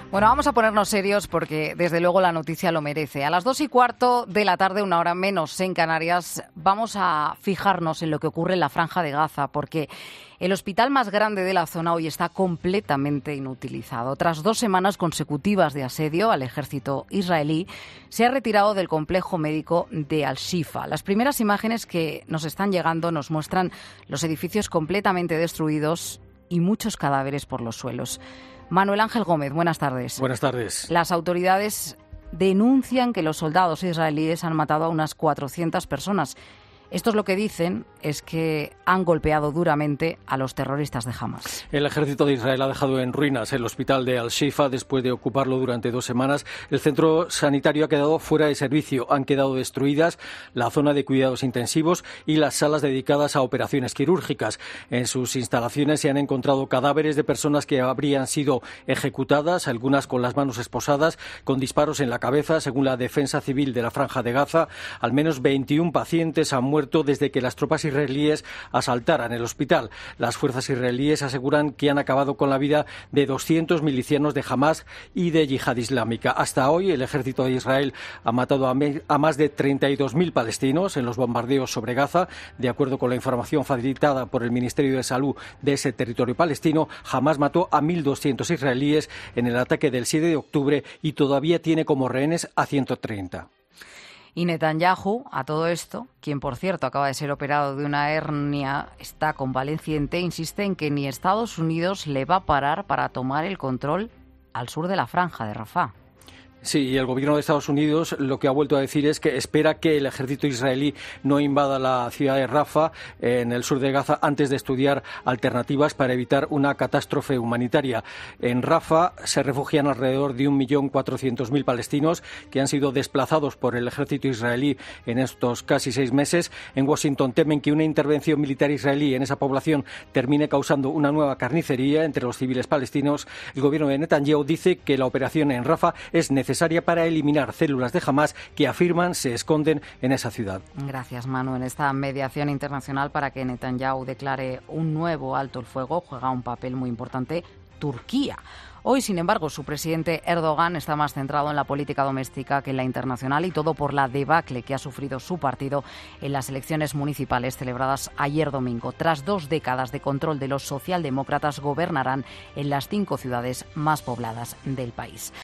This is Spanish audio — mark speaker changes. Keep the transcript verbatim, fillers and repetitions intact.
Speaker 1: Bueno, vamos a ponernos serios porque desde luego la noticia lo merece. A las dos y cuarto de la tarde, una hora menos en Canarias, vamos a fijarnos en lo que ocurre en la Franja de Gaza, porque el hospital más grande de la zona hoy está completamente inutilizado. Tras dos semanas consecutivas de asedio al ejército israelí, se ha retirado del complejo médico de Al-Shifa. Las primeras imágenes que nos están llegando nos muestran los edificios completamente destruidos y muchos cadáveres por los suelos. Manuel Ángel Gómez, buenas tardes.
Speaker 2: Buenas tardes.
Speaker 1: Las autoridades denuncian que los soldados israelíes han matado a unas cuatrocientas personas. Estos lo que dicen es que han golpeado duramente a los terroristas de Hamas.
Speaker 2: El ejército de Israel ha dejado en ruinas el hospital de Al-Shifa después de ocuparlo durante dos semanas. El centro sanitario ha quedado fuera de servicio. Han quedado destruidas la zona de cuidados intensivos y las salas dedicadas a operaciones quirúrgicas. En sus instalaciones se han encontrado cadáveres de personas que habrían sido ejecutadas, algunas con las manos esposadas, con disparos en la cabeza. Según la Defensa Civil de la Franja de Gaza, al menos veintiún pacientes han muerto desde que las tropas israelíes asaltaran el hospital. Las fuerzas israelíes aseguran que han acabado con la vida de doscientos milicianos de Hamas y de Yihad Islámica. Hasta hoy, el ejército de Israel ha matado a, me- a más de treinta y dos mil palestinos en los bombardeos sobre Gaza. De acuerdo con la información facilitada por el Ministerio de Salud de ese territorio palestino, Hamas mató a mil doscientos israelíes en el ataque del siete de octubre y todavía tiene como rehenes a ciento treinta.
Speaker 1: Y Netanyahu, a todo esto, quien por cierto acaba de ser operado de una hernia, está convaleciente, insiste en que ni Estados Unidos le va a parar para tomar el control al sur de la franja de Rafah.
Speaker 2: Sí, y el gobierno de Estados Unidos lo que ha vuelto a decir es que espera que el ejército israelí no invada la ciudad de Rafah, en el sur de Gaza, antes de estudiar alternativas para evitar una catástrofe humanitaria. En Rafah se refugian alrededor de un millón cuatrocientos mil palestinos que han sido desplazados por el ejército israelí en estos casi seis meses. En Washington temen que una intervención militar israelí en esa población termine causando una nueva carnicería entre los civiles palestinos. El gobierno de Netanyahu dice que la operación en Rafah es necesaria necesaria para eliminar células de Hamas que afirman se esconden en esa ciudad.
Speaker 1: Gracias, Manu. En esta mediación internacional para que Netanyahu declare un nuevo alto el fuego juega un papel muy importante Turquía. Hoy, sin embargo, su presidente Erdogan está más centrado en la política doméstica que en la internacional, y todo por la debacle que ha sufrido su partido en las elecciones municipales celebradas ayer domingo. Tras dos décadas de control de los socialdemócratas, gobernarán en las cinco ciudades más pobladas del país.